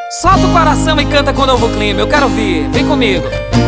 Solta o coração e canta com o novo clima, eu quero ouvir, vem comigo.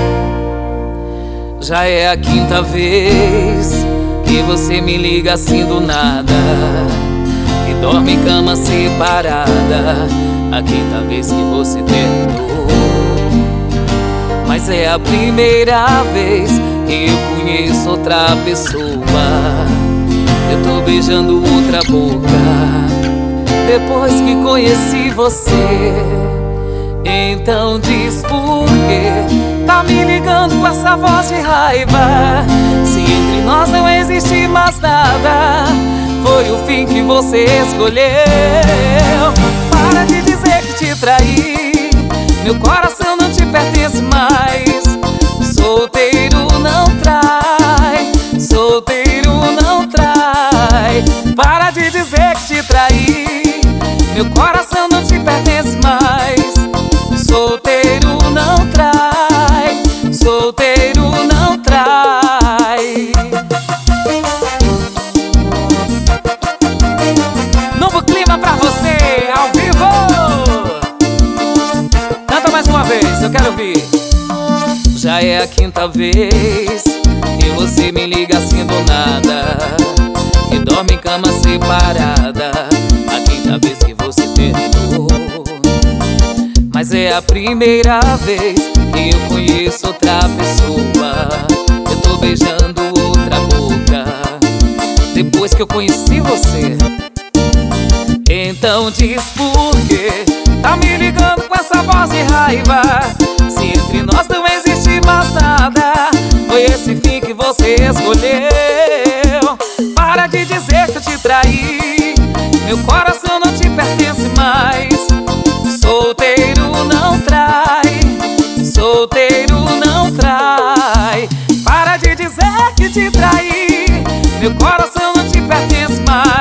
Já é a quinta vez que você me liga assim do nada, que dorme em cama separada. A quinta vez que você terminou. Mas é a primeira vez que eu conheço outra pessoa. Eu tô beijando outra boca depois que conheci você. Então diz por quê tá me ligando com essa voz de raiva, se entre nós não existe mais nada. Foi o fim que você escolheu. Para de dizer que te traí, meu coração não te pertence mais. Solteiro não trai, solteiro não trai. Para de dizer que te traí, meu coração não te pertence mais. Solteiro não trai, solteiro não trai. Novo clima pra você, ao vivo. Canta mais uma vez, eu quero ouvir. Já é a quinta vez que você me liga assim do nada, que dorme em cama separada. A quinta vez que você terminou. Mas é a primeira vez que eu conheço outra pessoa. Eu tô beijando outra boca depois que eu conheci você. Então diz por quê tá me ligando com essa voz de raiva, se entre nós não existe mais nada. Foi esse fim que você escolheu. Para de dizer que eu te traí, meu coração não te pertence mais. Solteiro não trai, solteiro não trai. Para de dizer que te traí, meu coração não te pertence mais.